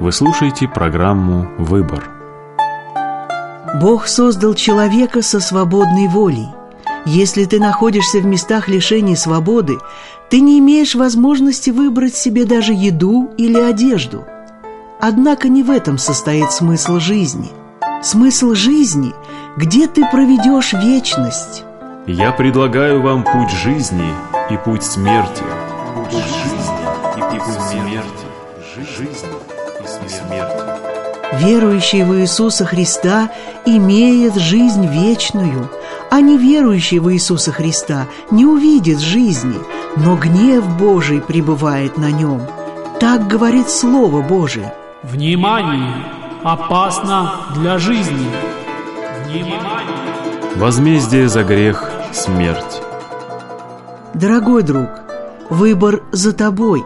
Вы слушаете программу «Выбор». Бог создал человека со свободной волей. Если ты находишься в местах лишения свободы, ты не имеешь возможности выбрать себе даже еду или одежду. Однако не в этом состоит смысл жизни. Смысл жизни – где ты проведешь вечность. Я предлагаю вам путь жизни и путь смерти. Путь жизни и путь смерти. Жизнь и смерть. Верующий в Иисуса Христа имеет жизнь вечную, а неверующий в Иисуса Христа не увидит жизни, но гнев Божий пребывает на нем. Так говорит Слово Божие. Внимание! Опасно для жизни! Внимание! Возмездие за грех – смерть. Дорогой друг, выбор за тобой.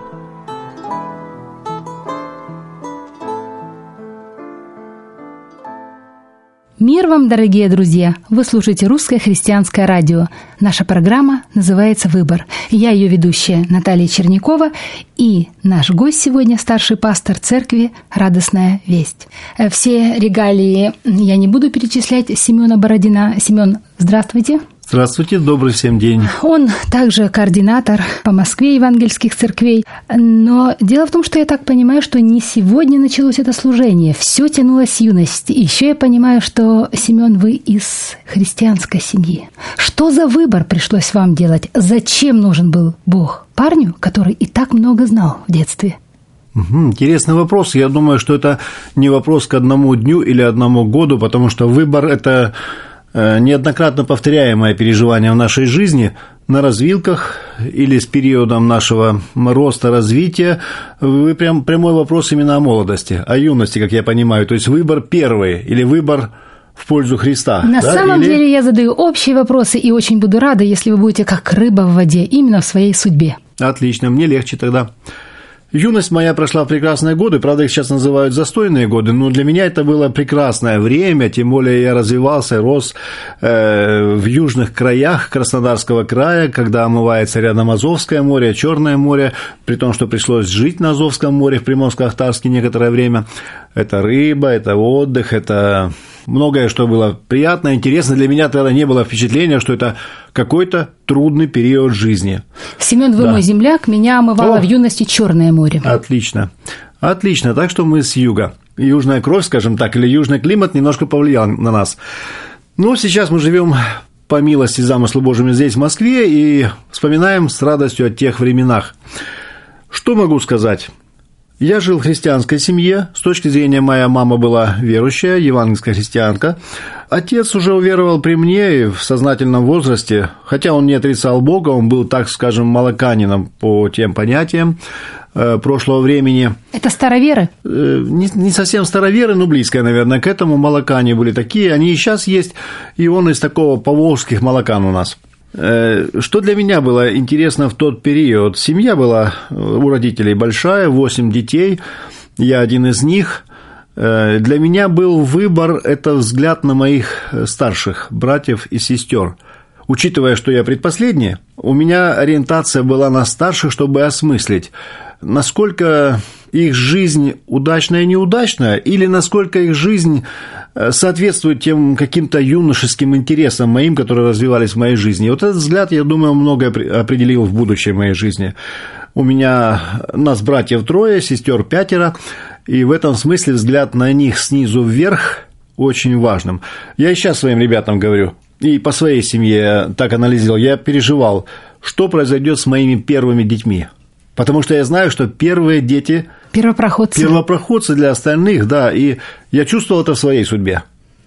Мир вам, дорогие друзья! Вы слушаете Русское христианское радио. Наша программа называется «Выбор». Я ее ведущая Наталья Чернякова и наш гость сегодня – старший пастор церкви «Радостная весть». Все регалии я не буду перечислять Семена Бородина. Семен, здравствуйте. Здравствуйте, добрый всем день. Он также координатор по Москве евангельских церквей. Но дело в том, что я так понимаю, что не сегодня началось это служение. Все тянулось с юности. И еще я понимаю, что, Семен, вы из христианской семьи. Что за выбор пришлось вам делать? Зачем нужен был Бог парню, который и так много знал в детстве? Интересный вопрос. Я думаю, что это не вопрос к одному дню или одному году, потому что выбор – это неоднократно повторяемое переживание в нашей жизни на развилках или с периодом нашего роста, развития. Вы прямой вопрос именно о молодости, о юности, как я понимаю. То есть выбор первый или выбор в пользу Христа. На самом деле я задаю общие вопросы и очень буду рада, если вы будете как рыба в воде именно в своей судьбе. Отлично, мне легче тогда. Юность моя прошла в прекрасные годы, правда, их сейчас называют застойные годы, но для меня это было прекрасное время, тем более я развивался, рос в южных краях Краснодарского края, когда омывается рядом Азовское море, Черное море, при том, что пришлось жить на Азовском море в Приморско-Ахтарске некоторое время. Это рыба, это отдых, это многое, что было приятно, интересно. Для меня тогда не было впечатления, что это какой-то трудный период жизни. Семен, вы мой земляк, меня омывало в юности Черное море. Отлично. Отлично, так что мы с юга. Южная кровь, скажем так, или южный климат немножко повлиял на нас. Но сейчас мы живем по милости замыслу Божьему здесь, в Москве, и вспоминаем с радостью о тех временах. Что могу сказать? Я жил в христианской семье. С точки зрения, моя мама была верующая, евангельская христианка. Отец уже уверовал при мне и в сознательном возрасте, хотя он не отрицал Бога, он был, так скажем, молоканином по тем понятиям прошлого времени. Это староверы? Не совсем староверы, но близкое, наверное, к этому. Молокане были такие, они и сейчас есть, и он из такого поволжских молокан у нас. Что для меня было интересно в тот период? Семья была у родителей большая, 8 детей, я один из них. Для меня был выбор – это взгляд на моих старших братьев и сестер. Учитывая, что я предпоследний, у меня ориентация была на старших, чтобы осмыслить, насколько их жизнь удачная и неудачная, или насколько их жизнь соответствует тем каким-то юношеским интересам моим, которые развивались в моей жизни. И вот этот взгляд, я думаю, многое определил в будущем моей жизни. Нас братьев 3, сестер 5, и в этом смысле взгляд на них снизу вверх очень важным. Я и сейчас своим ребятам говорю, и по своей семье так анализировал, я переживал, что произойдет с моими первыми детьми. Потому что я знаю, что первые дети – первопроходцы для остальных, да, и я чувствовал это в своей судьбе.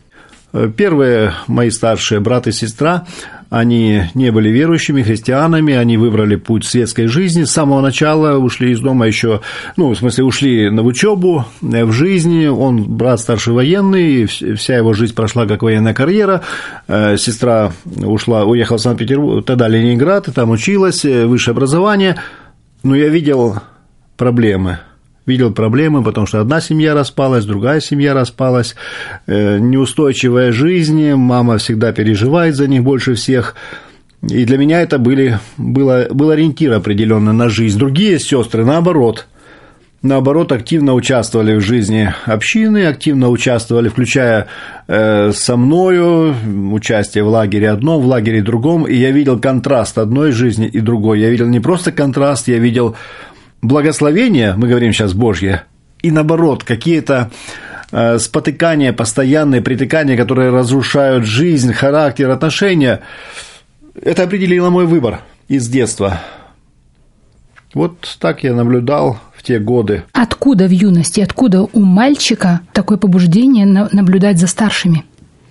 Первые мои старшие брат и сестра, они не были верующими, христианами, они выбрали путь светской жизни, с самого начала ушли из дома еще, ушли в учебу, в жизни, он брат старший военный, вся его жизнь прошла как военная карьера, сестра уехала в Санкт-Петербург, тогда Ленинград, и там училась, высшее образование, но я видел проблемы, потому что одна семья распалась, другая семья распалась, неустойчивая жизнь, мама всегда переживает за них больше всех, и для меня это был ориентир определенный на жизнь. Другие сестры, наоборот, наоборот, активно участвовали в жизни общины, активно участвовали, включая со мною участие в лагере одном, в лагере другом, и я видел контраст одной жизни и другой. Я видел не просто контраст, я видел благословение, мы говорим сейчас Божье, и наоборот, какие-то спотыкания, постоянные притыкания, которые разрушают жизнь, характер, отношения. Это определило мой выбор из детства. Вот так я наблюдал в те годы. Откуда в юности, откуда у мальчика такое побуждение наблюдать за старшими?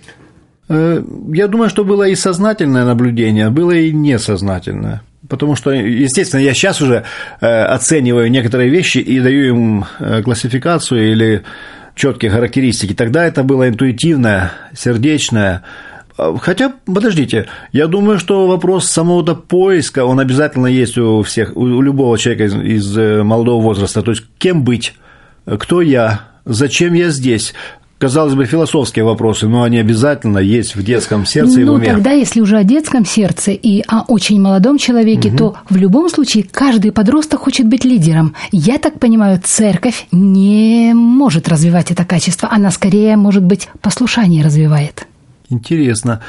Я думаю, что было и сознательное наблюдение, было и несознательное. Потому что, естественно, я сейчас уже оцениваю некоторые вещи и даю им классификацию или четкие характеристики. Тогда это было интуитивное, сердечное. Хотя, подождите, я думаю, что вопрос самого-то поиска, он обязательно есть у всех, у любого человека из молодого возраста. То есть, кем быть, кто я, зачем я здесь? Казалось бы, философские вопросы, но они обязательно есть в детском сердце и в уме. Ну, тогда, если уже о детском сердце и о очень молодом человеке, то в любом случае каждый подросток хочет быть лидером. Я так понимаю, церковь не может развивать это качество, она скорее, может быть, послушание развивает. Интересно.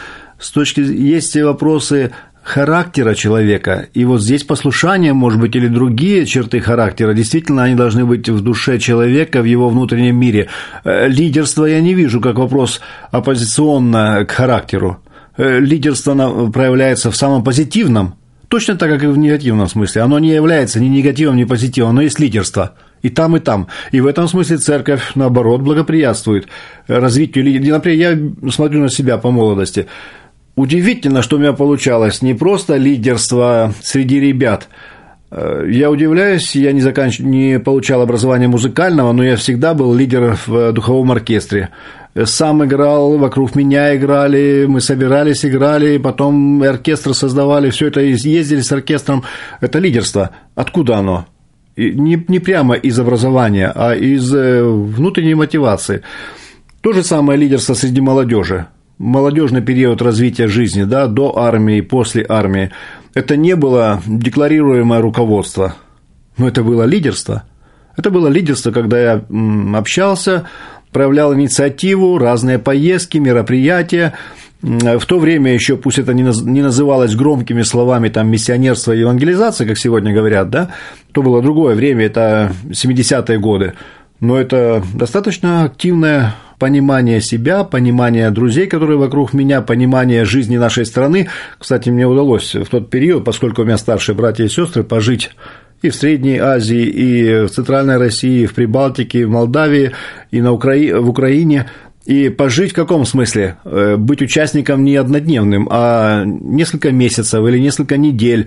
Есть вопросы характера человека, и вот здесь послушание, может быть, или другие черты характера, действительно, они должны быть в душе человека, в его внутреннем мире. Лидерство я не вижу как вопрос оппозиционно к характеру. Лидерство проявляется в самом позитивном, точно так, как и в негативном смысле. Оно не является ни негативом, ни позитивом, но есть лидерство. И там, и там. И в этом смысле церковь, наоборот, благоприятствует развитию лидерства. Например, я смотрю на себя по молодости. Удивительно, что у меня получалось не просто лидерство среди ребят. Я удивляюсь, я не получал образования музыкального, но я всегда был лидером в духовом оркестре. Сам играл, вокруг меня играли, мы собирались, играли, потом оркестр создавали, все это ездили с оркестром. Это лидерство. Откуда оно? Не прямо из образования, а из внутренней мотивации. То же самое лидерство среди молодежи. Молодежный период развития жизни, да, до армии, после армии. Это не было декларируемое руководство, но это было лидерство. Это было лидерство, когда я общался, проявлял инициативу, разные поездки, мероприятия. В то время еще, пусть это не называлось громкими словами там, миссионерство и евангелизация, как сегодня говорят, да, то было другое время, это 70-е годы. Но это достаточно активное понимание себя, понимание друзей, которые вокруг меня, понимание жизни нашей страны. Кстати, мне удалось в тот период, поскольку у меня старшие братья и сестры, пожить и в Средней Азии, и в Центральной России, и в Прибалтике, и в Молдавии, и в Украине. И пожить в каком смысле? Быть участником не однодневным, а несколько месяцев или несколько недель,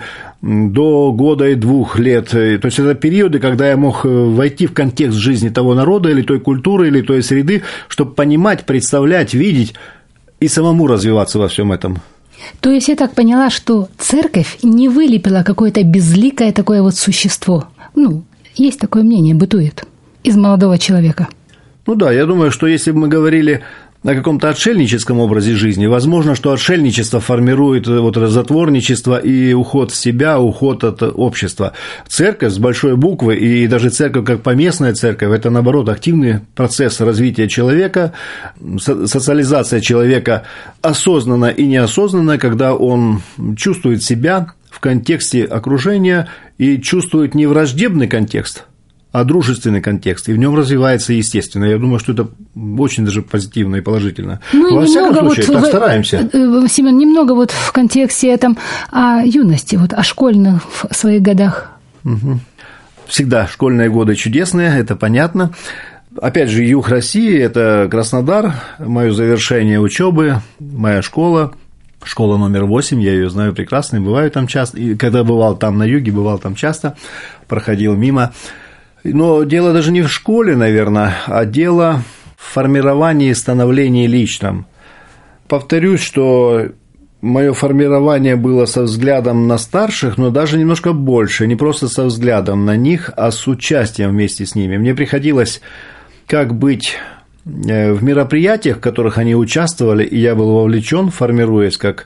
до года и 2 лет. То есть, это периоды, когда я мог войти в контекст жизни того народа или той культуры, или той среды, чтобы понимать, представлять, видеть и самому развиваться во всем этом. То есть, я так поняла, что церковь не вылепила какое-то безликое такое вот существо. Ну, есть такое мнение, бытует, из молодого человека. Ну да, я думаю, что если бы мы говорили о каком-то отшельническом образе жизни, возможно, что отшельничество формирует вот это затворничество и уход в себя, уход от общества. Церковь с большой буквы, и даже церковь как поместная церковь, это, наоборот, активный процесс развития человека, социализация человека осознанно и неосознанно, когда он чувствует себя в контексте окружения и чувствует не враждебный контекст, а дружественный контекст, и в нем развивается естественно. Я думаю, что это очень даже позитивно и положительно. Ну, во всяком случае, вот так стараемся. Семен, немного вот в контексте этом о юности, вот о школьных своих годах. Угу. Всегда школьные годы чудесные, это понятно. Опять же, юг России – это Краснодар, мое завершение учебы, моя школа. Школа номер 8, я ее знаю прекрасно, бываю там часто. И когда бывал там на юге, бывал там часто, проходил мимо. Но дело даже не в школе, наверное, а дело в формировании и становлении личным. Повторюсь, что мое формирование было со взглядом на старших, но даже немножко больше, не просто со взглядом на них, а с участием вместе с ними. Мне приходилось как быть в мероприятиях, в которых они участвовали, и я был вовлечен, формируясь как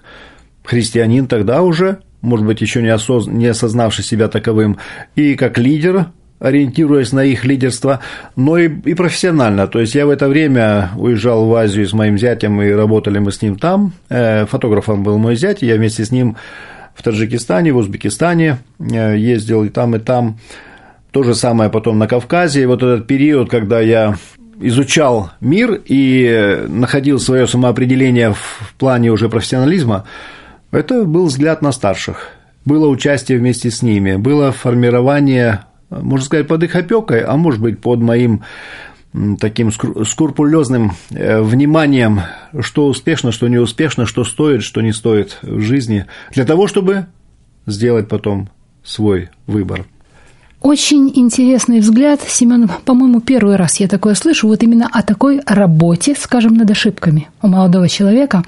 христианин тогда уже, может быть, еще не осознавший себя таковым, и как лидер ориентируясь на их лидерство, но и профессионально. То есть я в это время уезжал в Азию с моим зятем, и работали мы с ним там. Фотографом был мой зять, и я вместе с ним в Таджикистане, в Узбекистане ездил и там, и там. То же самое потом на Кавказе. И вот этот период, когда я изучал мир и находил свое самоопределение в плане уже профессионализма, это был взгляд на старших, было участие вместе с ними, было формирование, можно сказать, под их опекой, а может быть, под моим таким скрупулезным вниманием, что успешно, что не успешно, что стоит, что не стоит в жизни, для того, чтобы сделать потом свой выбор. Очень интересный взгляд, Семен. По-моему, первый раз я такое слышу, вот именно о такой работе, скажем, над ошибками у молодого человека.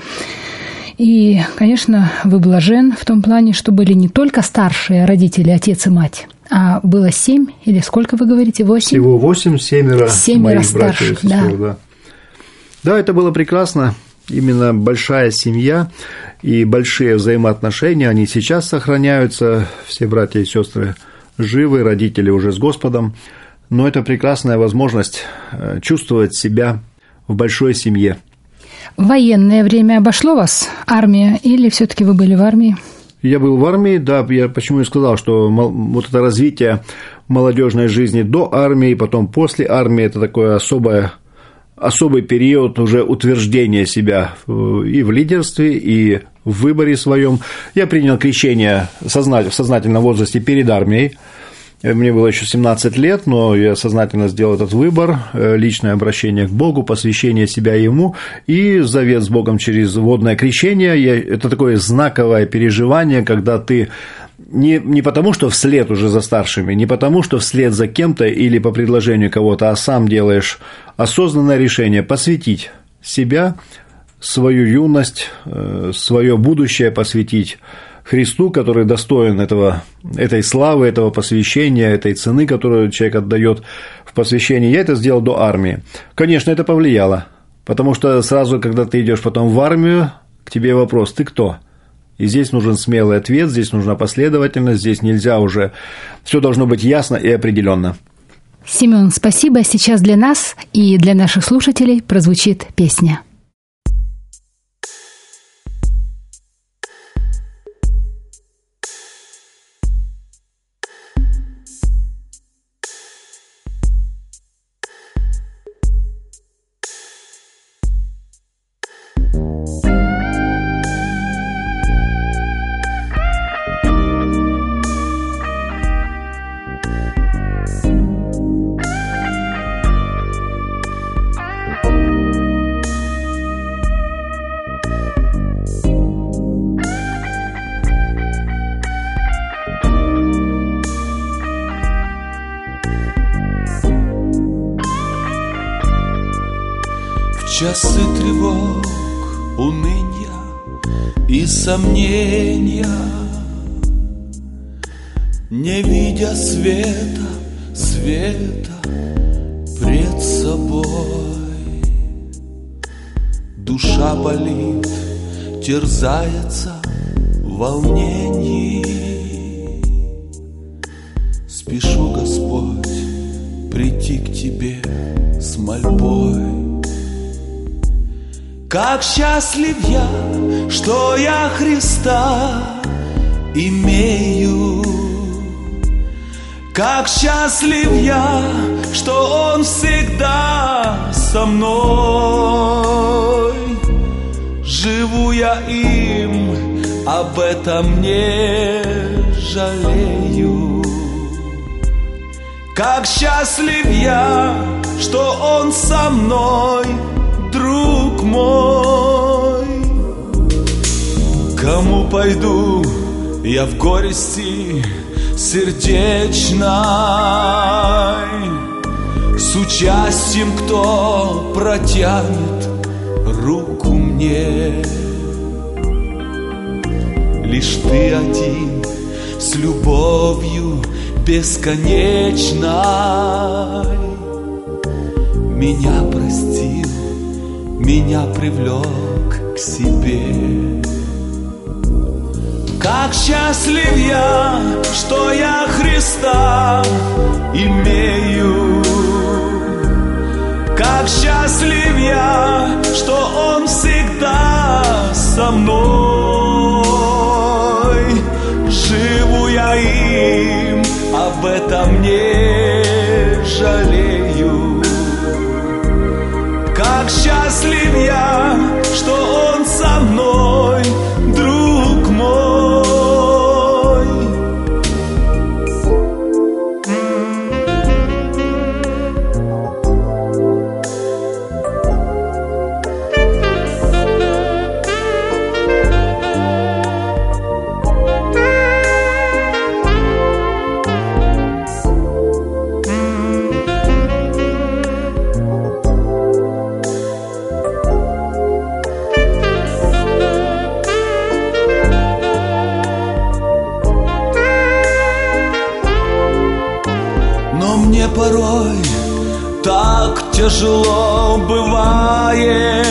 И, конечно, вы блажен в том плане, что были не только старшие родители, отец и мать, а было 7, или сколько вы говорите, 8? Всего 8, 7 моих братьев и сестер, да. Да, это было прекрасно. Именно большая семья и большие взаимоотношения, они сейчас сохраняются, все братья и сестры живы, родители уже с Господом, но это прекрасная возможность чувствовать себя в большой семье. Военное время обошло вас, армия, или все-таки вы были в армии? Я был в армии, да, я почему и сказал, что вот это развитие молодежной жизни до армии, потом после армии, это такое особый период уже утверждения себя и в лидерстве, и в выборе своем. Я принял крещение в сознательном возрасте перед армией. Мне было еще 17 лет, но я сознательно сделал этот выбор, личное обращение к Богу, посвящение себя Ему и завет с Богом через водное крещение. Это такое знаковое переживание, когда ты не потому, что вслед уже за старшими, не потому, что вслед за кем-то или по предложению кого-то, а сам делаешь осознанное решение посвятить себя, свою юность, свое будущее посвятить Христу, который достоин этой славы, этого посвящения, этой цены, которую человек отдает в посвящении. Я это сделал до армии. Конечно, это повлияло, потому что сразу, когда ты идешь потом в армию, к тебе вопрос: ты кто? И здесь нужен смелый ответ, здесь нужна последовательность, здесь нельзя уже, все должно быть ясно и определенно. Семен, спасибо. Сейчас для нас и для наших слушателей прозвучит песня. Часы тревог, уныния и сомнения, не видя света пред собой, душа болит, терзается в волнении. Спешу, Господь, прийти к Тебе с мольбой. Как счастлив я, что я Христа имею. Как счастлив я, что Он всегда со мной. Живу я им, об этом не жалею. Как счастлив я, что Он со мной, друг мой. Кому пойду я в горести сердечной, с участием кто протянет руку мне? Лишь Ты один с любовью бесконечной меня простил, меня привлек к себе. Как счастлив я, что я Христос Христа имею. Как счастлив я, что Он всегда со мной. Живу я им, об этом не жалею. Как счастлив я, что Он со мной, друг мой. Порой так тяжело бывает,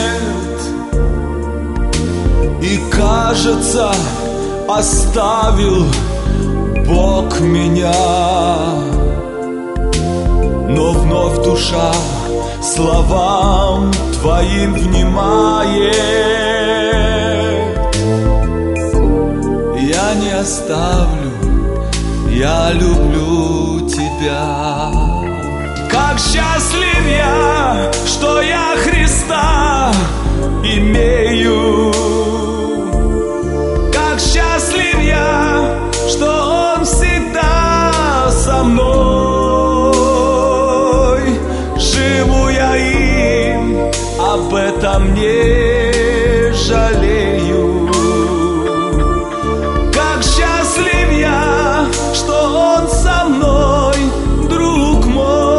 и кажется, оставил Бог меня. Но вновь душа словам Твоим внимает. Я не оставлю, я люблю Тебя. Как счастлив я, что я Христа имею. Как счастлив я, что Он всегда со мной. Живу я им, об этом не жалею. Как счастлив я, что Он со мной, друг мой.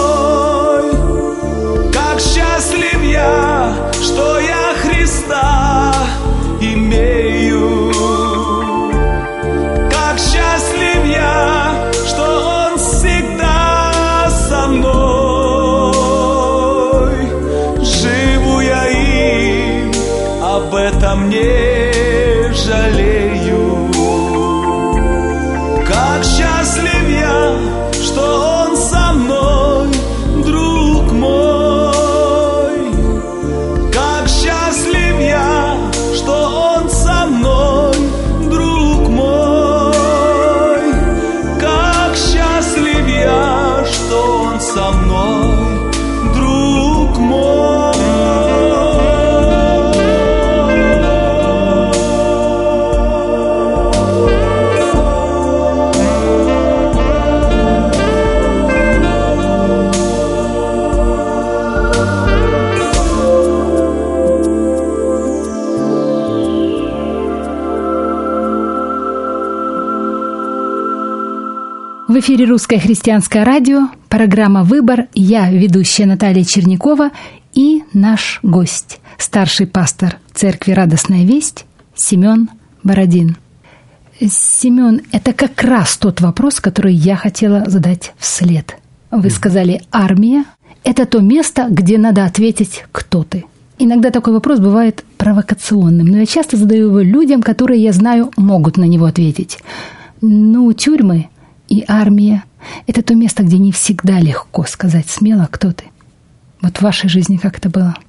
Счастлив я, что я Христа имею. Как счастлив я, что Он всегда со мной. Живу я им, об этом не жалею. Как счастлив я, что Он со мной, друг мой. Со мной, друг мой. В эфире «Русское христианское радио», программа «Выбор». Я, ведущая Наталья Чернякова, и наш гость, старший пастор Церкви «Радостная весть» Семен Бородин. Семен, это как раз тот вопрос, который я хотела задать вслед. Вы сказали, армия – это то место, где надо ответить, кто ты. Иногда такой вопрос бывает провокационным, но я часто задаю его людям, которые, я знаю, могут на него ответить. Тюрьмы и армия – это то место, где не всегда легко сказать смело, кто ты. Вот в вашей жизни как это было?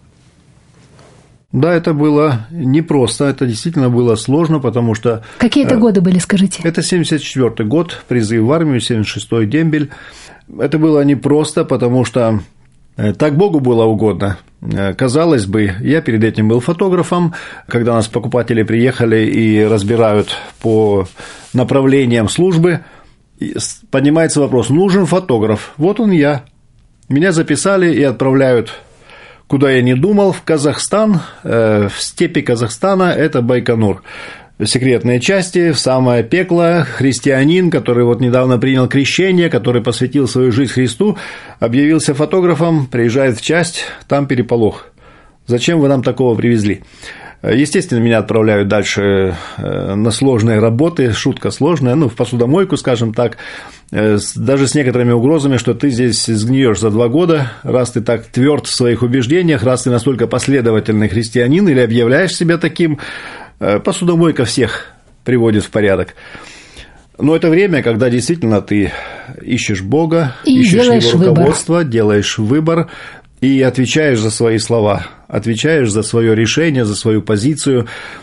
Да, это было непросто, это действительно было сложно, потому что… Какие это годы были, скажите? Это 74-й год, призыв в армию, 76-й дембель. Это было непросто, потому что так Богу было угодно. Казалось бы, я перед этим был фотографом, когда у нас покупатели приехали и разбирают по направлениям службы, поднимается вопрос, нужен фотограф, вот он я. Меня записали и отправляют, куда я не думал, в Казахстан, в степи Казахстана, это Байконур. Секретные части, в самое пекло, христианин, который вот недавно принял крещение, который посвятил свою жизнь Христу, объявился фотографом, приезжает в часть, там переполох. Зачем вы нам такого привезли? Естественно, меня отправляют дальше на сложные работы, шутка сложная, в посудомойку, скажем так, даже с некоторыми угрозами, что ты здесь сгниешь за 2 года, раз ты так тверд в своих убеждениях, раз ты настолько последовательный христианин или объявляешь себя таким, посудомойка всех приводит в порядок. Но это время, когда действительно ты ищешь Бога, и ищешь Его руководство, выбор. делаешь выбор и отвечаешь за свои слова, отвечаешь за свое решение, за свою позицию.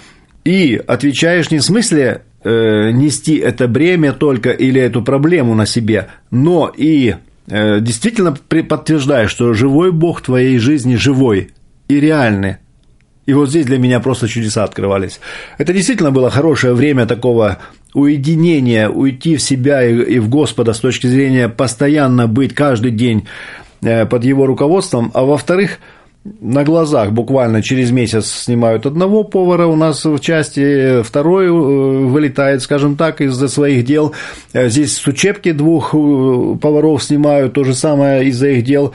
И отвечаешь не в смысле нести это бремя только или эту проблему на себе, но и действительно подтверждаешь, что живой Бог в твоей жизни живой и реальный. И вот здесь для меня просто чудеса открывались. Это действительно было хорошее время такого уединения, уйти в себя и в Господа с точки зрения постоянно быть каждый день под Его руководством, а во-вторых, на глазах буквально через месяц снимают одного повара у нас в части, второй вылетает, скажем так, из-за своих дел. Здесь с учебки 2 поваров снимают, то же самое из-за их дел.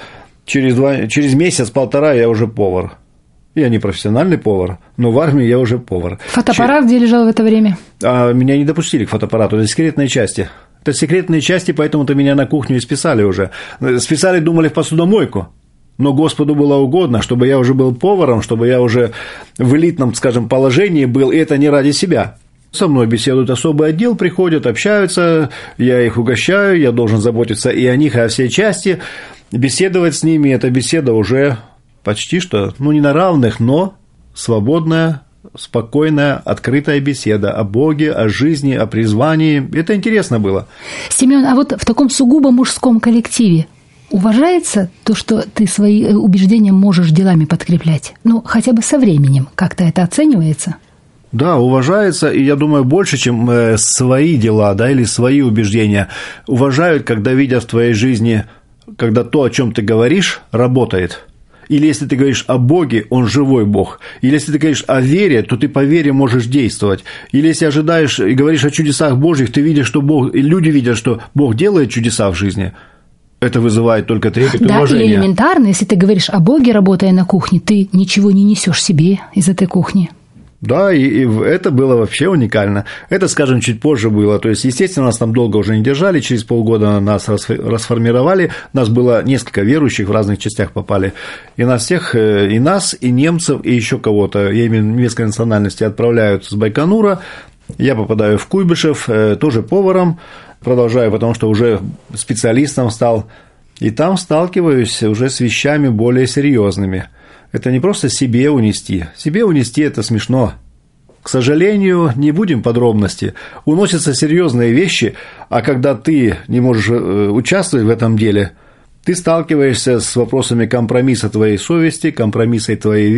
Через месяц-полтора я уже повар. Я не профессиональный повар, но в армии я уже повар. Фотоаппарат где лежал в это время? Меня не допустили к фотоаппарату, это секретные части. Это секретные части, поэтому-то меня на кухню и списали уже. Списали, думали, в посудомойку. Но Господу было угодно, чтобы я уже был поваром, чтобы я уже в элитном, скажем, положении был, и это не ради себя. Со мной беседуют особый отдел, приходят, общаются, я их угощаю, я должен заботиться и о них, и о всей части, беседовать с ними. Эта беседа уже почти что, не на равных, но свободная, спокойная, открытая беседа о Боге, о жизни, о призвании. Это интересно было. Семен, а вот в таком сугубо мужском коллективе уважается то, что ты свои убеждения можешь делами подкреплять? Хотя бы со временем. Как-то это оценивается? Да, уважается, и я думаю, больше, чем свои дела, или свои убеждения. Уважают, когда видят в твоей жизни, когда то, о чем ты говоришь, работает. Или если ты говоришь о Боге, Он живой Бог. Или если ты говоришь о вере, то ты по вере можешь действовать. Или если ожидаешь и говоришь о чудесах Божьих, ты видишь, что Бог, и люди видят, что Бог делает чудеса в жизни. Это вызывает только трепет и уважение. Да, и элементарно, если ты говоришь о Боге, работая на кухне, ты ничего не несешь себе из этой кухни. Да, и это было вообще уникально. Это, скажем, чуть позже было. То есть, естественно, нас там долго уже не держали, через полгода нас расформировали. Нас было несколько верующих, в разных частях попали. И нас всех, и нас, и немцев, и еще кого-то, я имею в виду немецкой национальности, отправляют с Байконура. Я попадаю в Куйбышев, тоже поваром, продолжаю, потому что уже специалистом стал. И там сталкиваюсь уже с вещами более серьезными. Это не просто себе унести. Себе унести – это смешно. К сожалению, не будем подробности. Уносятся серьезные вещи, а когда ты не можешь участвовать в этом деле, ты сталкиваешься с вопросами компромисса твоей совести, компромиссом твоей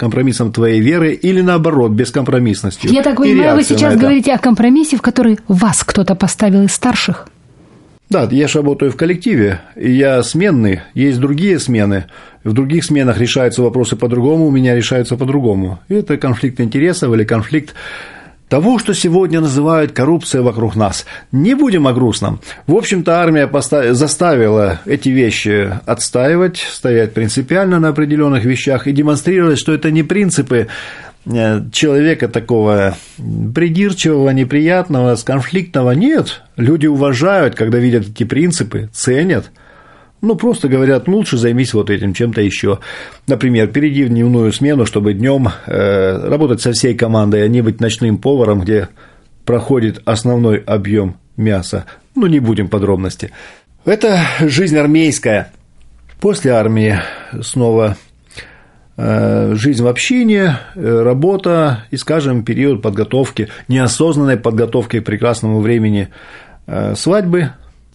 веры или, наоборот, бескомпромиссностью. Я так понимаю, вы сейчас говорите о компромиссе, в который вас кто-то поставил из старших? Да, я же работаю в коллективе, и я сменный, есть другие смены, в других сменах решаются вопросы по-другому, у меня решаются по-другому. И это конфликт интересов или конфликт того, что сегодня называют коррупцией вокруг нас. Не будем о грустном. В общем-то, армия заставила эти вещи отстаивать, стоять принципиально на определенных вещах и демонстрировать, что это не принципы человека такого придирчивого, неприятного, конфликтного. Нет, люди уважают, когда видят эти принципы, ценят. Просто говорят, лучше займись вот этим, чем-то еще. Например, перейди в дневную смену, чтобы днем работать со всей командой, а не быть ночным поваром, где проходит основной объем мяса. Не будем подробности. Это жизнь армейская. После армии снова жизнь в общине, работа и, скажем, период подготовки, неосознанной подготовки к прекрасному времени свадьбы,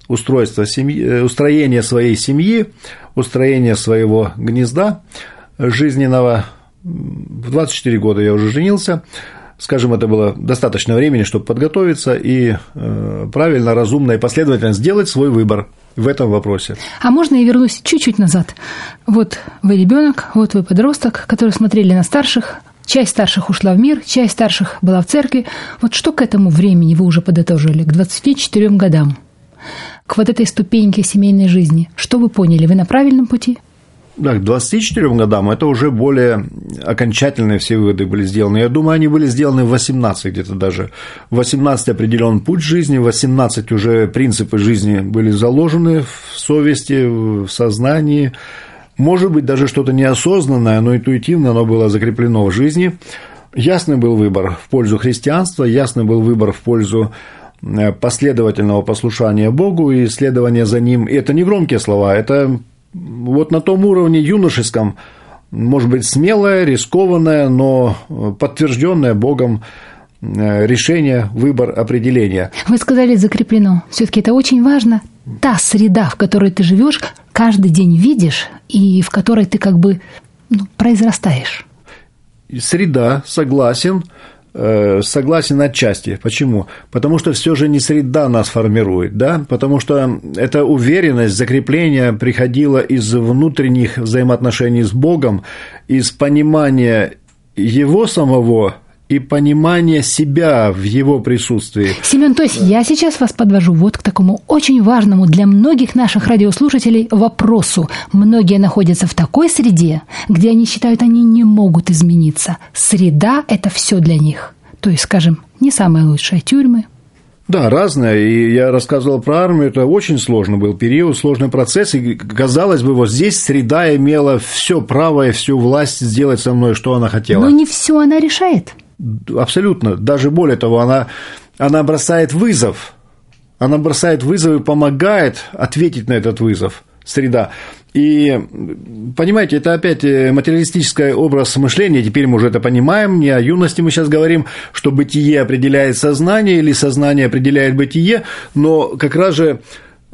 устроение своей семьи, устроение своего гнезда жизненного. В 24 года я уже женился. Скажем, это было достаточно времени, чтобы подготовиться и правильно, разумно и последовательно сделать свой выбор в этом вопросе. А можно я вернусь чуть-чуть назад? Вот вы ребенок, вот вы подросток, которые смотрели на старших. Часть старших ушла в мир, часть старших была в церкви. Вот что к этому времени вы уже подытожили, к 24 годам? К вот этой ступеньке семейной жизни. Что вы поняли? Вы на правильном пути? Да, к 24 годам это уже более окончательные все выводы были сделаны. Я думаю, они были сделаны в 18 где-то даже. В 18 определен путь жизни, в 18 уже принципы жизни были заложены в совести, в сознании. Может быть, даже что-то неосознанное, но интуитивно оно было закреплено в жизни. Ясный был выбор в пользу христианства, ясный был выбор в пользу последовательного послушания Богу и следования за Ним. И это не громкие слова, это вот на том уровне юношеском, может быть, смелое, рискованное, но подтвержденное Богом решение, выбор, определение. Вы сказали «закреплено». Все-таки это очень важно. Та среда, в которой ты живешь, каждый день видишь, и в которой ты как бы произрастаешь. Среда, согласен отчасти. Почему? Потому что все же не среда нас формирует, да? Потому что эта уверенность, закрепление приходило из внутренних взаимоотношений с Богом, из понимания Его самого и понимания себя в Его присутствии. Семен, то есть я сейчас вас подвожу вот к такому очень важному для многих наших радиослушателей вопросу. Многие находятся в такой среде, где они считают, они не могут измениться. Среда – это все для них. То есть, скажем, не самые лучшие тюрьмы. Да, разное. И я рассказывал про армию, это очень сложный был период, сложный процесс. И, казалось бы, вот здесь среда имела все право и всю власть сделать со мной, что она хотела. Но не все она решает. Абсолютно. Даже более того, она бросает вызов. Она бросает вызов и помогает ответить на этот вызов. Среда. И, понимаете, это опять материалистический образ мышления, теперь мы уже это понимаем, не о юности мы сейчас говорим, что бытие определяет сознание или сознание определяет бытие, но как раз же,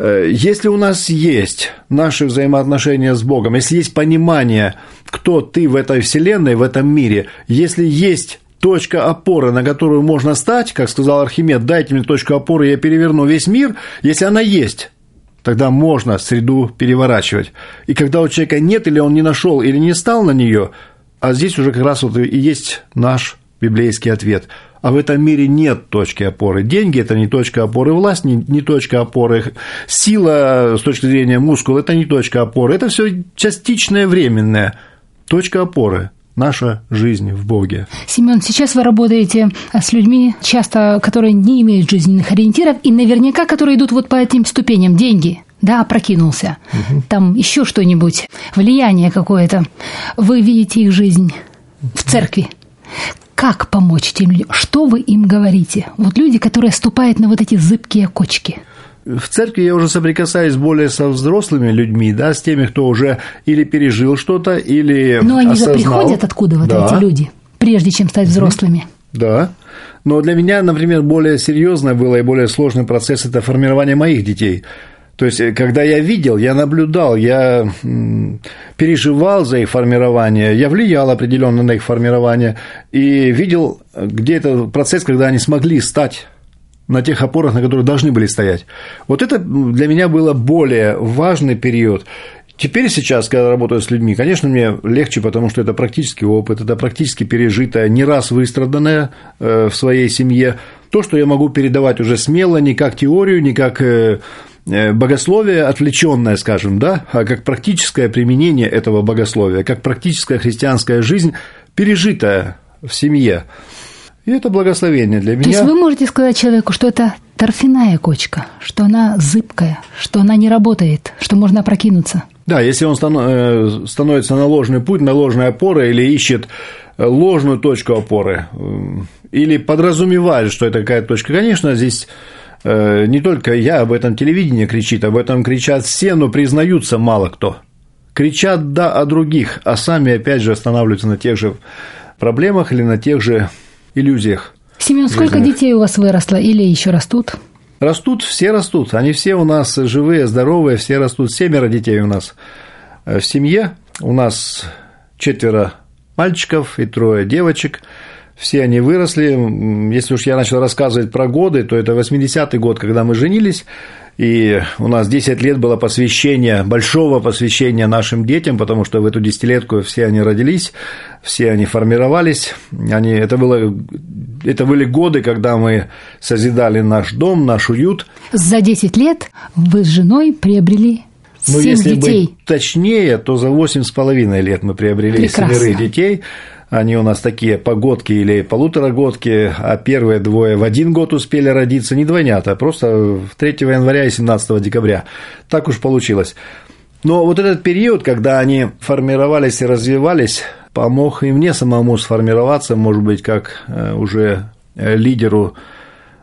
если у нас есть наши взаимоотношения с Богом, если есть понимание, кто ты в этой вселенной, в этом мире, если есть точка опоры, на которую можно стать, как сказал Архимед, дайте мне точку опоры, я переверну весь мир, если она есть, тогда можно среду переворачивать. И когда у человека нет, или он не нашел, или не стал на нее, а здесь уже как раз вот и есть наш библейский ответ. А в этом мире нет точки опоры. Деньги – это не точка опоры, власть – не точка опоры, сила с точки зрения мускула – это не точка опоры, это все частичное, временное. Точка опоры – наша жизнь в Боге. Семен, сейчас вы работаете с людьми, часто которые не имеют жизненных ориентиров, и наверняка, которые идут вот по этим ступеням. Деньги, да, опрокинулся, там еще что-нибудь, влияние какое-то. Вы видите их жизнь в церкви. Как помочь тем людям? Что вы им говорите? Вот люди, которые ступают на вот эти зыбкие кочки. В церкви я уже соприкасаюсь более со взрослыми людьми, да, с теми, кто уже или пережил что-то, или Но они осознал. же приходят откуда вот эти люди, прежде чем стать взрослыми. Да. Но для меня, например, более серьезное было и более сложный процесс – это формирование моих детей. То есть, когда я видел, я наблюдал, я переживал за их формирование, я влиял определенно на их формирование и видел, где этот процесс, когда они смогли стать на тех опорах, на которых должны были стоять. Вот это для меня было более важный период. Теперь сейчас, когда работаю с людьми, конечно, мне легче, потому что это практический опыт, это практически пережитое, не раз выстраданное в своей семье. То, что я могу передавать уже смело, не как теорию, не как богословие отвлечённое, скажем, да, а как практическое применение этого богословия, как практическая христианская жизнь, пережитая в семье. И это благословение для меня. То есть вы можете сказать человеку, что это торфяная кочка, что она зыбкая, что она не работает, что можно опрокинуться? Да, если он становится на ложный путь, на ложные опоры или ищет ложную точку опоры, или подразумевает, что это какая-то точка, конечно, здесь не только я, об этом телевидение кричит, об этом кричат все, но признаются мало кто. Кричат «да» о других, а сами опять же останавливаются на тех же проблемах или на тех же иллюзиях. Семен, сколько детей у вас выросло или еще растут? Растут, все растут. Они все у нас живые, здоровые, все растут. 7 детей у нас в семье. У нас 4 мальчиков и 3 девочек. Все они выросли. Если уж я начал рассказывать про годы, то это 80-й год, когда мы женились. И у нас 10 лет было посвящение, большого посвящения нашим детям, потому что в эту десятилетку все они родились, все они формировались. Это были годы, когда мы созидали наш дом, наш уют. За 10 лет вы с женой приобрели 7 детей. Если быть точнее, то за 8,5 лет мы приобрели 7 детей. Они у нас такие погодки или полуторагодки, а первые 2 в 1 год успели родиться, не двойнята, просто 3 января и 17 декабря. Так уж получилось. Но вот этот период, когда они формировались и развивались, помог и мне самому сформироваться, может быть, как уже лидеру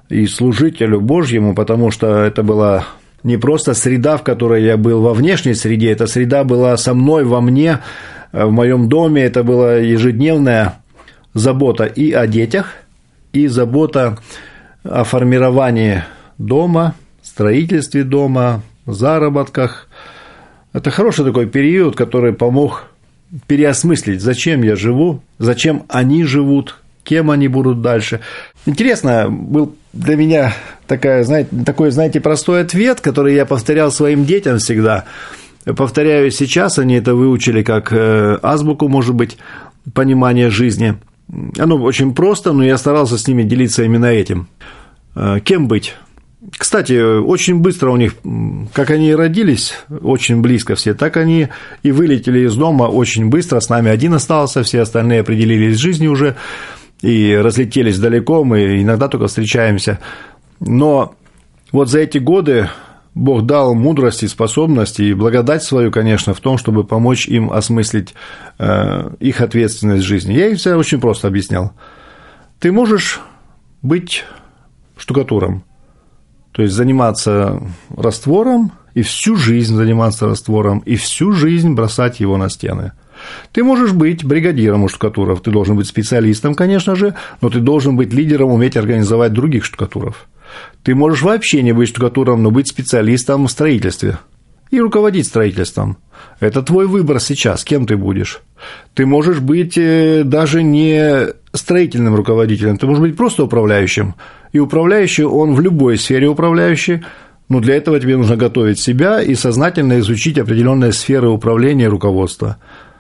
и служителю Божьему, потому что это была не просто среда, в которой я был во внешней среде, эта среда была со мной, во мне, в моем доме, это была ежедневная забота и о детях, и забота о формировании дома, строительстве дома, заработках. Это хороший такой период, который помог переосмыслить, зачем я живу, зачем они живут, кем они будут дальше. Интересно, был для меня такой, знаете, простой ответ, который я повторял своим детям всегда. Повторяю сейчас, они это выучили как азбуку, может быть, понимания жизни. Оно очень просто, но я старался с ними делиться именно этим. Кем быть? Кстати, очень быстро у них, как они родились, очень близко все, так они и вылетели из дома очень быстро, с нами один остался, все остальные определились с жизнью уже и разлетелись далеко, мы иногда только встречаемся. Но вот за эти годы Бог дал мудрость и способность, и благодать свою, конечно, в том, чтобы помочь им осмыслить их ответственность в жизни. Я им все очень просто объяснял. Ты можешь быть штукатуром, то есть заниматься раствором и всю жизнь заниматься раствором, и всю жизнь бросать его на стены. Ты можешь быть бригадиром у штукатуров, ты должен быть специалистом, конечно же, но ты должен быть лидером, уметь организовать других штукатуров. Ты можешь вообще не быть штукатуром, но быть специалистом в строительстве и руководить строительством. Это твой выбор сейчас, кем ты будешь. Ты можешь быть даже не строительным руководителем, ты можешь быть просто управляющим. И управляющий, он в любой сфере управляющий, но для этого тебе нужно готовить себя и сознательно изучить определенные сферы управления и руководства.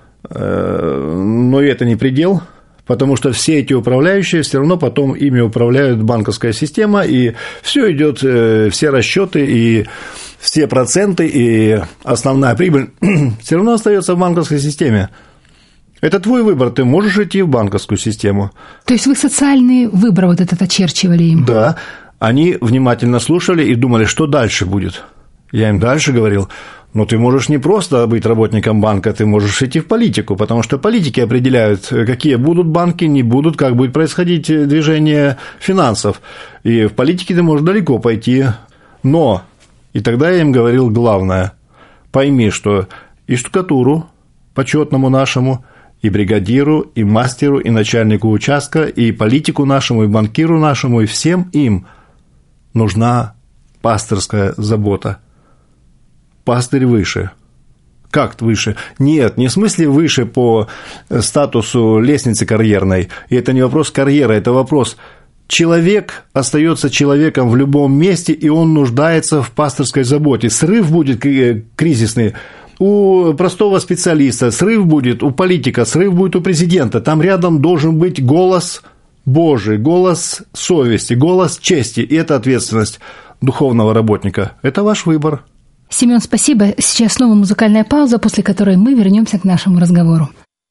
Но и это не предел, потому что все эти управляющие все равно потом ими управляет банковская система, и все идет, все расчеты и все проценты и основная прибыль все равно остается в банковской системе. Это твой выбор, ты можешь идти в банковскую систему. То есть вы социальный выбор вот этот очерчивали им? Да, они внимательно слушали и думали, что дальше будет. Я им дальше говорил, но ты можешь не просто быть работником банка, ты можешь идти в политику, потому что политики определяют, какие будут банки, не будут, как будет происходить движение финансов. И в политике ты можешь далеко пойти, но... И тогда я им говорил главное, пойми, что и штукатуру почетному нашему, и бригадиру, и мастеру, и начальнику участка, и политику нашему, и банкиру нашему, и всем им нужна пастырская забота. Пастырь выше. Как выше? Нет, не в смысле выше по статусу лестницы карьерной. И это не вопрос карьеры, это вопрос... Человек остается человеком в любом месте, и он нуждается в пастырской заботе. Срыв будет кризисный у простого специалиста, срыв будет у политика, срыв будет у президента. Там рядом должен быть голос Божий, голос совести, голос чести. И это ответственность духовного работника. Это ваш выбор. Семен, спасибо. Сейчас снова музыкальная пауза, после которой мы вернемся к нашему разговору.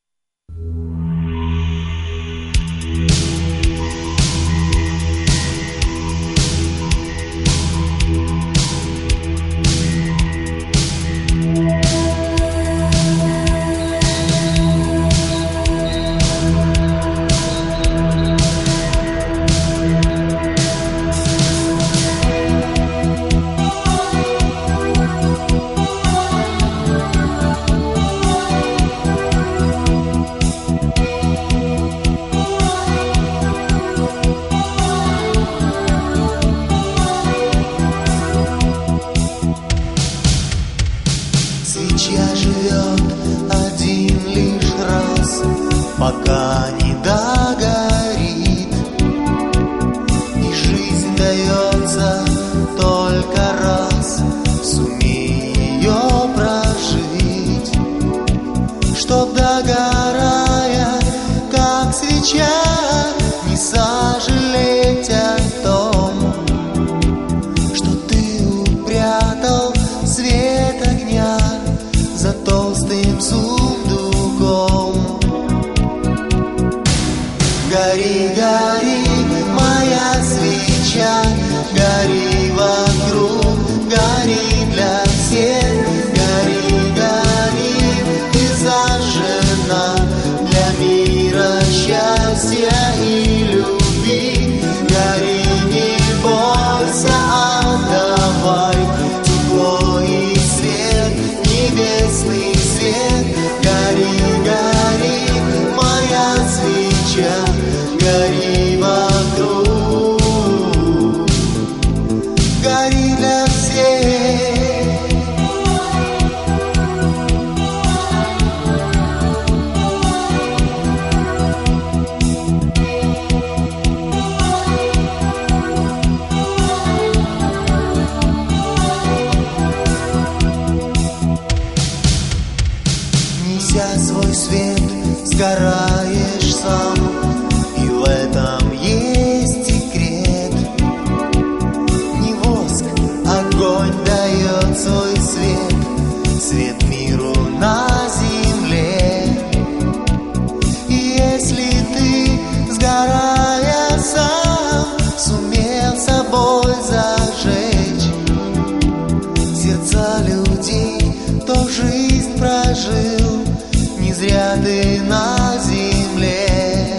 Пока не догорит, и жизнь дается только раз, сумей ее прожить, чтоб догорая, как свеча, не сожалеть о том, что ты упрятал свет огня за толстым сундуком. кто жизнь прожил, не зря ты на земле.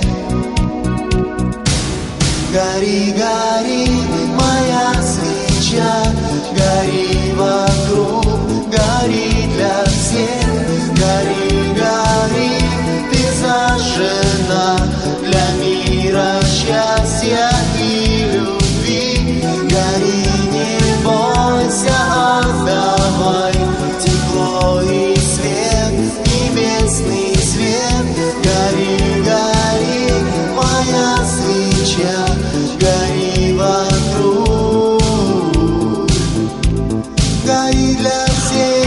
Гори, гори, моя свеча, гори вокруг, гори для всех. Гори, гори, ты зажжена для мира, счастья и любви. Гори, не бойся, отдавай тепло и свет, небесный свет. Гори, гори, моя свеча, гори вокруг, гори для всех.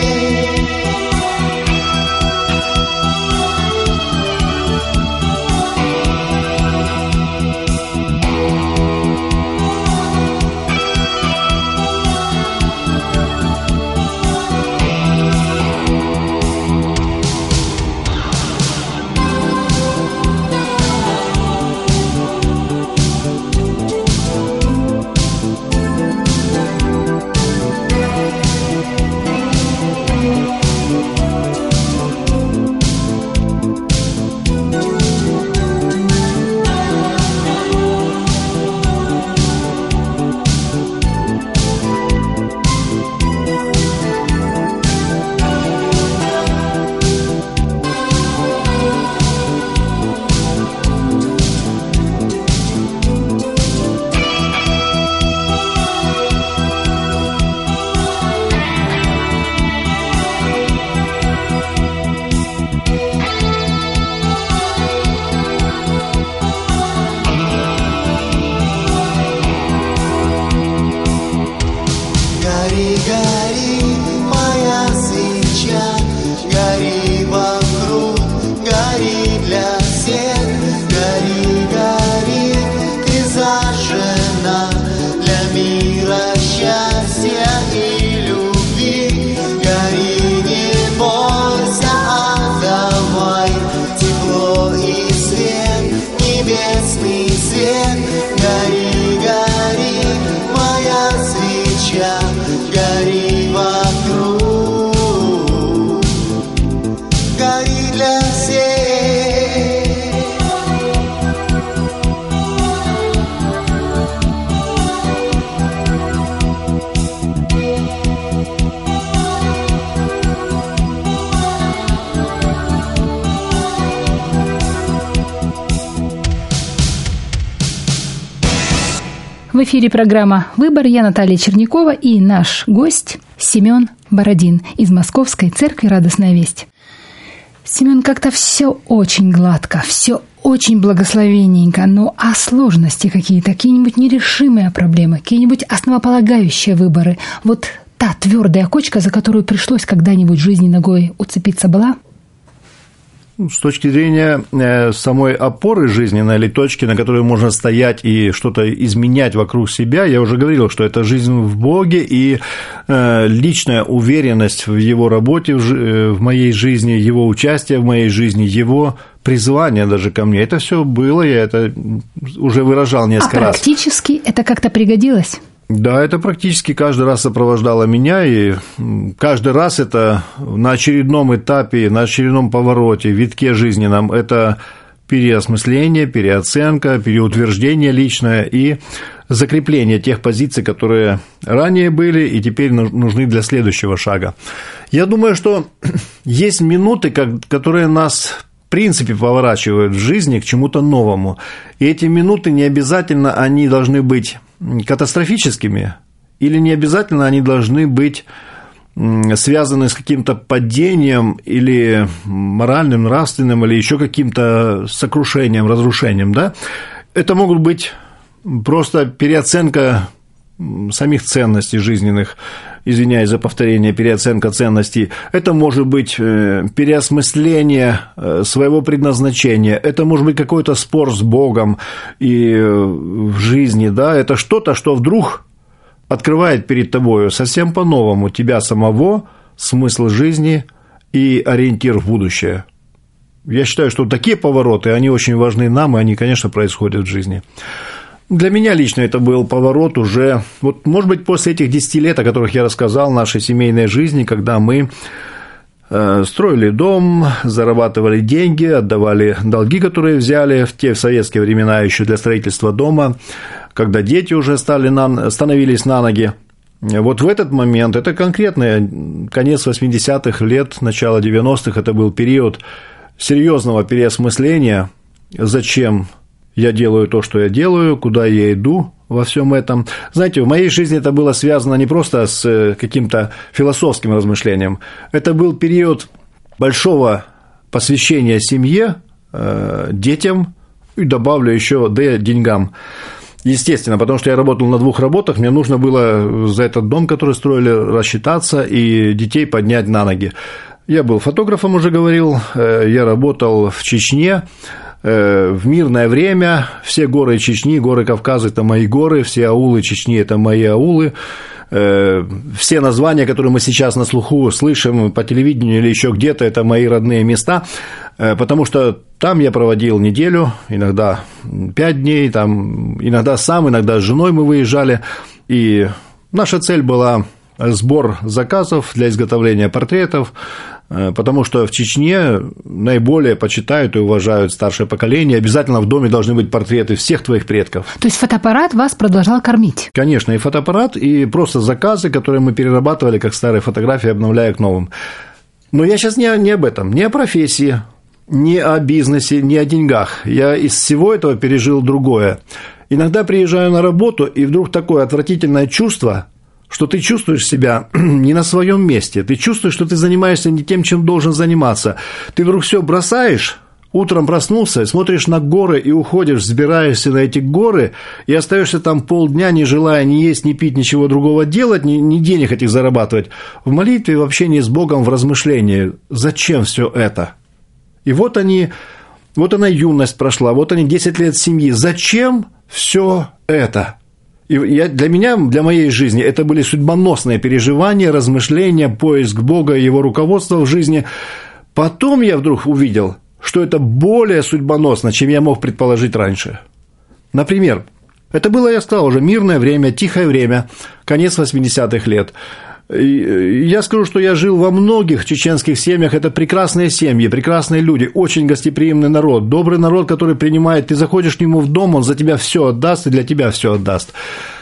Гори, гори, моя свеча, гори вокруг, гори для всех. Гори, гори, ты зажжена для мира, счастья и любви. Гори, не бойся, отдавай тепло и свет, небесный свет. Гори, гори, моя свеча, гори вокруг, гори для всех. В эфире программа «Выбор». Я Наталья Чернякова и наш гость Семен Бородин из Московской церкви «Радостная весть». Семен, как-то все очень гладко, все очень благословенненько, но а сложности какие-то, какие-нибудь нерешимые проблемы, какие-нибудь основополагающие выборы, вот та твердая кочка, за которую пришлось когда-нибудь в жизни ногой уцепиться, была? С точки зрения самой опоры жизненной или точки, на которой можно стоять и что-то изменять вокруг себя, я уже говорил, что это жизнь в Боге и личная уверенность в Его работе в моей жизни, Его участие в моей жизни, Его призвание даже ко мне. Это все было, я это уже выражал несколько раз. А практически это как-то пригодилось? Да, это практически каждый раз сопровождало меня, и каждый раз это на очередном этапе, на очередном повороте, витке жизненном, это переосмысление, переоценка, переутверждение личное и закрепление тех позиций, которые ранее были и теперь нужны для следующего шага. Я думаю, что есть минуты, которые нас в принципе поворачивают в жизни к чему-то новому, и эти минуты не обязательно они должны быть катастрофическими, или не обязательно они должны быть связаны с каким-то падением или моральным, нравственным, или еще каким-то сокрушением, разрушением, да? Это могут быть просто переоценка самих ценностей жизненных, извиняюсь за повторение, переоценка ценностей. Это может быть переосмысление своего предназначения, это может быть какой-то спор с Богом и в жизни, да, это что-то, что вдруг открывает перед тобой совсем по-новому тебя самого, смысл жизни и ориентир в будущее. Я считаю, что такие повороты, они очень важны нам, и они, конечно, происходят в жизни. Для меня лично это был поворот уже, вот, может быть, после этих 10 лет, о которых я рассказал, нашей семейной жизни, когда мы строили дом, зарабатывали деньги, отдавали долги, которые взяли в те советские времена еще для строительства дома, когда дети уже становились на ноги. Вот в этот момент, это конкретный конец 80-х лет, начало 90-х, это был период серьезного переосмысления, зачем я делаю то, что я делаю, куда я иду во всем этом. Знаете, в моей жизни это было связано не просто с каким-то философским размышлением, это был период большого посвящения семье, детям и, добавлю еще, деньгам. Естественно, потому что я работал на 2 работах, мне нужно было за этот дом, который строили, рассчитаться и детей поднять на ноги. Я был фотографом, уже говорил, я работал в Чечне. В мирное время все горы Чечни, горы Кавказа – это мои горы, все аулы Чечни – это мои аулы, все названия, которые мы сейчас на слуху слышим по телевидению или еще где-то, это мои родные места, потому что там я проводил неделю, иногда 5 дней, там, иногда сам, иногда с женой мы выезжали, и наша цель была сбор заказов для изготовления портретов, потому что в Чечне наиболее почитают и уважают старшее поколение. Обязательно в доме должны быть портреты всех твоих предков. То есть фотоаппарат вас продолжал кормить? Конечно, и фотоаппарат, и просто заказы, которые мы перерабатывали как старые фотографии, обновляя к новым. Но я сейчас не об этом, не о профессии, не о бизнесе, не о деньгах. Я из всего этого пережил другое. Иногда приезжаю на работу, и вдруг такое отвратительное чувство, что ты чувствуешь себя не на своем месте, ты чувствуешь, что ты занимаешься не тем, чем должен заниматься. Ты вдруг все бросаешь, утром проснулся, смотришь на горы и уходишь, взбираешься на эти горы и остаешься там полдня, не желая ни есть, ни пить, ничего другого делать, ни денег этих зарабатывать. В молитве, в общении с Богом, в размышлении. Зачем все это? И вот она юность прошла, вот они 10 лет семьи. Зачем все это? И для моей жизни это были судьбоносные переживания, размышления, поиск Бога и Его руководства в жизни. Потом я вдруг увидел, что это более судьбоносно, чем я мог предположить раньше. Например, это было, я сказал уже, мирное время, тихое время, конец 80-х лет. И я скажу, что я жил во многих чеченских семьях, это прекрасные семьи, прекрасные люди, очень гостеприимный народ, добрый народ, который принимает, ты заходишь к нему в дом, он за тебя все отдаст и для тебя все отдаст.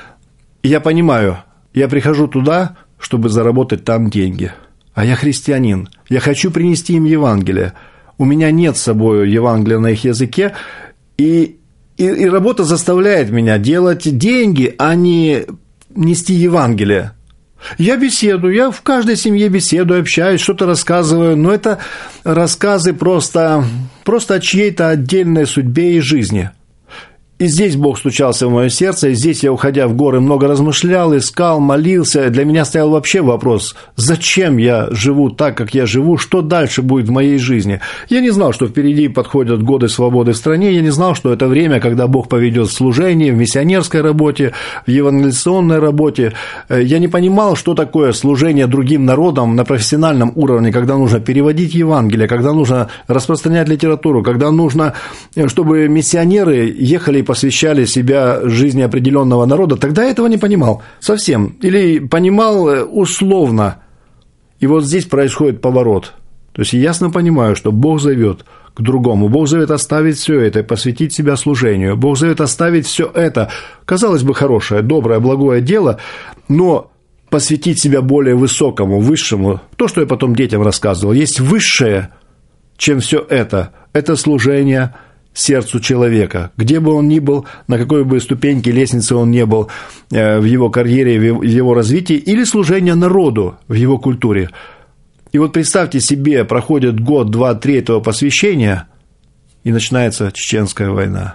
И я понимаю, я прихожу туда, чтобы заработать там деньги, а я христианин, я хочу принести им Евангелие, у меня нет с собой Евангелия на их языке, и работа заставляет меня делать деньги, а не нести Евангелие. Я беседую, я в каждой семье беседую, общаюсь, что-то рассказываю, но это рассказы просто о чьей-то отдельной судьбе и жизни. И здесь Бог стучался в мое сердце, и здесь я, уходя в горы, много размышлял, искал, молился. Для меня стоял вообще вопрос, зачем я живу так, как я живу, что дальше будет в моей жизни. Я не знал, что впереди подходят годы свободы в стране, я не знал, что это время, когда Бог поведет в служении, в миссионерской работе, в евангелизационной работе. Я не понимал, что такое служение другим народам на профессиональном уровне, когда нужно переводить Евангелие, когда нужно распространять литературу, когда нужно, чтобы миссионеры ехали и посвящали себя жизни определенного народа, тогда я этого не понимал совсем, или понимал условно. И вот здесь происходит поворот. То есть я ясно понимаю, что Бог зовет к другому, Бог зовет оставить все это и посвятить себя служению, Бог зовет оставить все это, казалось бы, хорошее, доброе, благое дело, но посвятить себя более высокому, высшему, то, что я потом детям рассказывал, есть высшее, чем все это служение сердцу человека, где бы он ни был, на какой бы ступеньке лестницы он ни был в его карьере, в его развитии, или служение народу в его культуре. И вот представьте себе, проходит год, 2, 3 этого посвящения, и начинается Чеченская война.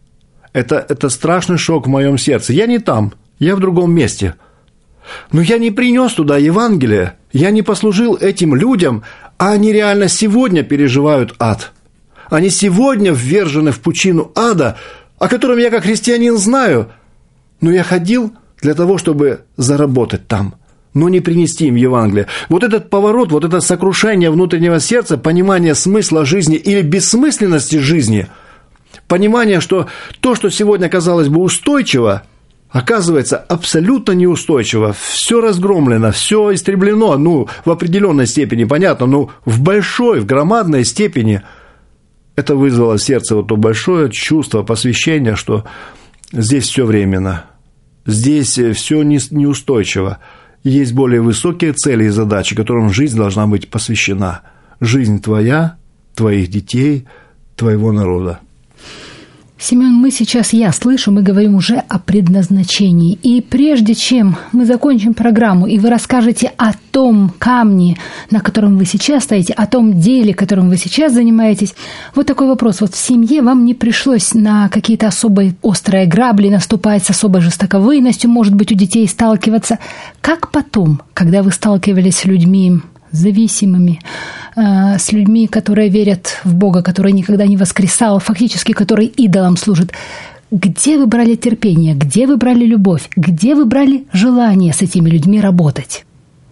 Это страшный шок в моем сердце. Я не там, я в другом месте. Но я не принес туда Евангелие, я не послужил этим людям, а они реально сегодня переживают ад. Они сегодня ввержены в пучину ада, о котором я как христианин знаю, но я ходил для того, чтобы заработать там, но не принести им Евангелие. Вот этот поворот, вот это сокрушение внутреннего сердца, понимание смысла жизни или бессмысленности жизни Понимание, что то, что сегодня казалось бы устойчиво, оказывается абсолютно неустойчиво. Все разгромлено, все истреблено, в определенной степени, понятно, но в громадной степени это вызвало в сердце вот то большое чувство посвящения, что здесь все временно, здесь все неустойчиво. Есть более высокие цели и задачи, которым жизнь должна быть посвящена. Жизнь твоя, твоих детей, твоего народа. Семен, я слышу, мы говорим уже о предназначении. И прежде чем мы закончим программу, и вы расскажете о том камне, на котором вы сейчас стоите, о том деле, которым вы сейчас занимаетесь, вот такой вопрос. Вот в семье вам не пришлось на какие-то особые острые грабли наступать, с особой жестоковыйностью, может быть, у детей сталкиваться. Как потом, когда вы сталкивались с людьми зависимыми, с людьми, которые верят в Бога, который никогда не воскресал, фактически который идолам служит, где вы брали терпение, где вы брали любовь, где вы брали желание с этими людьми работать?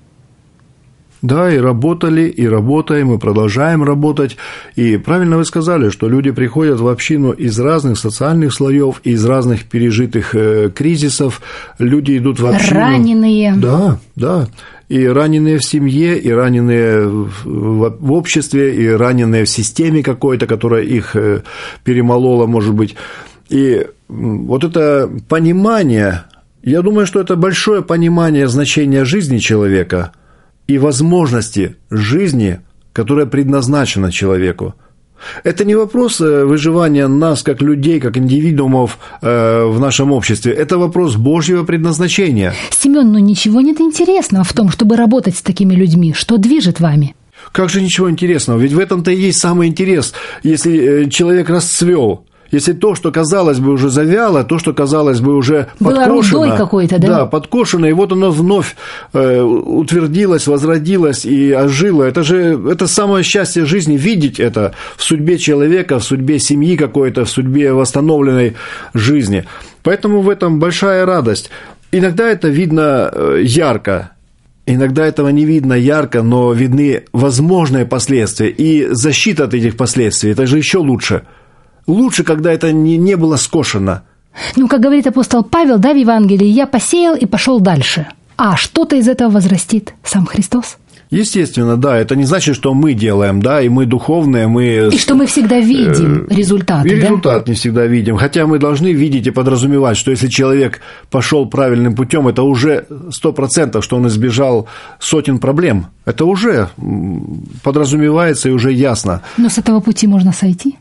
Да, и работали, и работаем, и продолжаем работать. И правильно вы сказали, что люди приходят в общину из разных социальных слоев, из разных пережитых кризисов. Люди идут в общину. Раненые. Да. И раненые в семье, и раненые в обществе, и раненые в системе какой-то, которая их перемолола, может быть. И вот это понимание, я думаю, что это большое понимание значения жизни человека и возможности жизни, которая предназначена человеку. Это не вопрос выживания нас, как людей, как индивидуумов в нашем обществе. Это вопрос Божьего предназначения. Семен, ничего нет интересного в том, чтобы работать с такими людьми. Что движет вами? Как же ничего интересного? Ведь в этом-то и есть самый интерес. Если человек расцвел, если то, что, казалось бы, уже завяло, то, что, казалось бы, уже было подкошено. рудой какой-то, да? Да, подкошено, и вот оно вновь утвердилось, возродилось и ожило. Это самое счастье жизни, видеть это в судьбе человека, в судьбе семьи какой-то, в судьбе восстановленной жизни. Поэтому в этом большая радость. Иногда это видно ярко, иногда этого не видно ярко, но видны возможные последствия и защита от этих последствий. Это же еще лучше. Лучше, когда это не было скошено. Как говорит апостол Павел, в Евангелии, я посеял и пошел дальше. А что-то из этого возрастит сам Христос? Естественно, да. Это не значит, что мы делаем, да, и мы духовные, мы... И что мы всегда видим результаты, и результат не всегда видим. Хотя мы должны видеть и подразумевать, что если человек пошел правильным путем, это уже 100%, что он избежал сотен проблем. Это уже подразумевается и уже ясно. Но с этого пути можно сойти?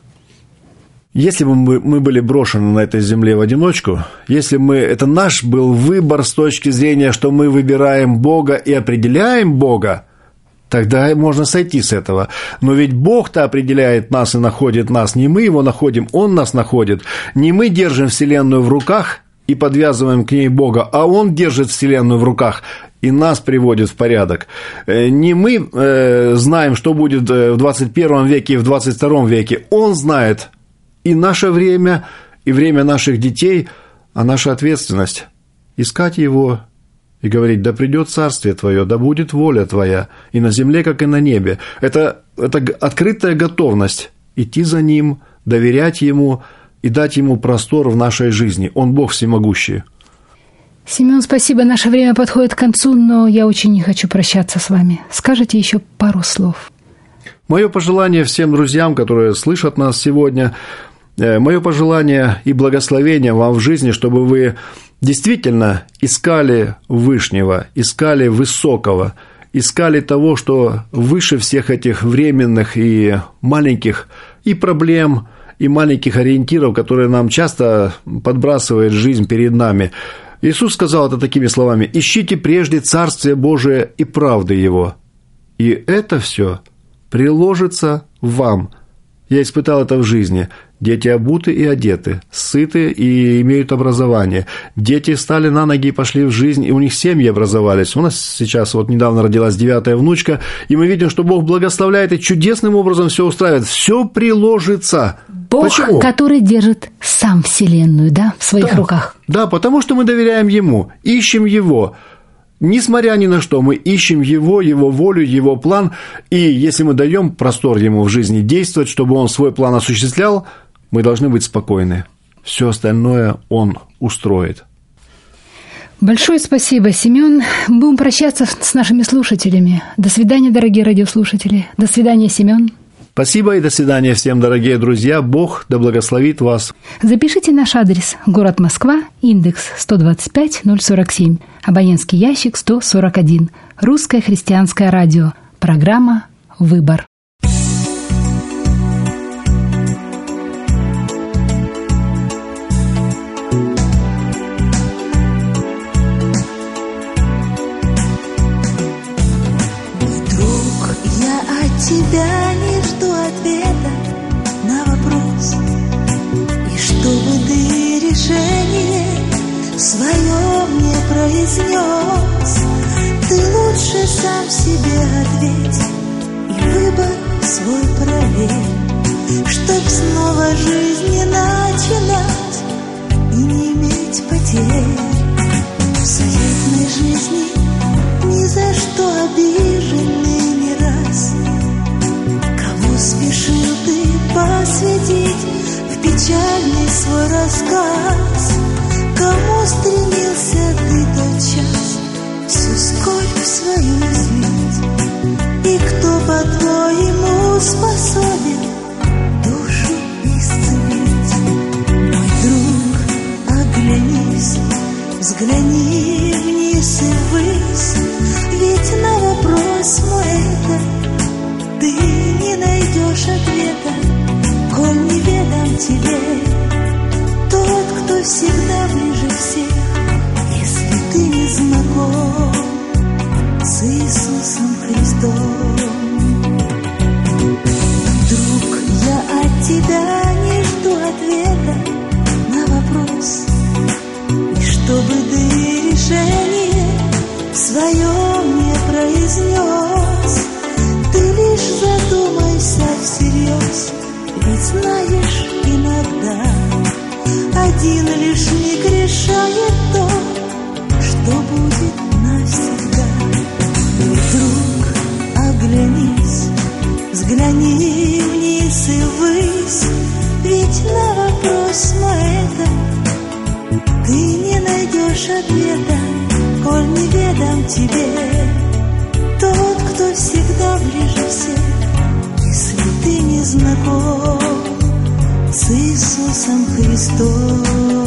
Если бы мы были брошены на этой земле в одиночку, если это наш был выбор с точки зрения, что мы выбираем Бога и определяем Бога, тогда можно сойти с этого. Но ведь Бог-то определяет нас и находит нас, не мы его находим, Он нас находит. Не мы держим Вселенную в руках и подвязываем к ней Бога, а Он держит Вселенную в руках и нас приводит в порядок. Не мы знаем, что будет в 21 веке и в 22 веке, Он знает и наше время, и время наших детей, а наша ответственность – искать Его и говорить: да придет Царствие Твое, да будет воля Твоя, и на земле, как и на небе. Это открытая готовность идти за Ним, доверять Ему и дать Ему простор в нашей жизни. Он Бог всемогущий. Семен, спасибо. Наше время подходит к концу, но я очень не хочу прощаться с вами. Скажите еще пару слов. Мое пожелание всем друзьям, которые слышат нас сегодня, мое пожелание и благословение вам в жизни, чтобы вы действительно искали Вышнего, искали Высокого, искали того, что выше всех этих временных и маленьких и проблем, и маленьких ориентиров, которые нам часто подбрасывает жизнь перед нами. Иисус сказал это такими словами: «Ищите прежде Царствие Божие и правды Его, и это все приложится вам». Я испытал это в жизни. Дети обуты и одеты, сыты и имеют образование. Дети встали на ноги и пошли в жизнь, и у них семьи образовались. У нас сейчас недавно родилась 9-я внучка, и мы видим, что Бог благословляет и чудесным образом все устраивает. Все приложится. Бог, почему? Который держит сам Вселенную, в своих руках. Да, потому что мы доверяем Ему, ищем Его. Несмотря ни на что, мы ищем Его волю, Его план, и если мы даем простор Ему в жизни действовать, чтобы Он свой план осуществлял, мы должны быть спокойны. Все остальное Он устроит. Большое спасибо, Семен. Будем прощаться с нашими слушателями. До свидания, дорогие радиослушатели. До свидания, Семен. Спасибо и до свидания всем, дорогие друзья. Бог да благословит вас. Запишите наш адрес. Город Москва, индекс 125-047, абонентский ящик 141. Русское христианское радио. Программа «Выбор». Тебя не жду ответа на вопрос, и чтобы ты решение свое мне произнес, ты лучше сам себе ответь и выбор свой проверь, чтоб снова жизни начинать и не иметь потерь. В заветной жизни ни за что обиженный не раз. Спешил ты посвятить в печальный свой рассказ, кому стремился ты тотчас всю скорбь свою излить, и кто, по-твоему, способен душу исцелить? Мой друг, оглянись, взгляни вниз и ввысь, ведь на вопрос мой этот ты не найдешь ответа, коль неведом тебе тот, кто всегда ближе всех, если ты не знаком с Иисусом Христом. Друг, я от тебя не жду ответа на вопрос, и чтобы ты решение свое мне произнес, ты лишь задумайся всерьез, ведь знаешь, иногда один лишь миг решает то, что будет навсегда. Мой друг, оглянись, взгляни вниз и ввысь, ведь на вопрос мой этот ты не найдешь ответа, коль неведом тебе тот, кто всегда ближе всех, если ты не знаком с Иисусом Христом.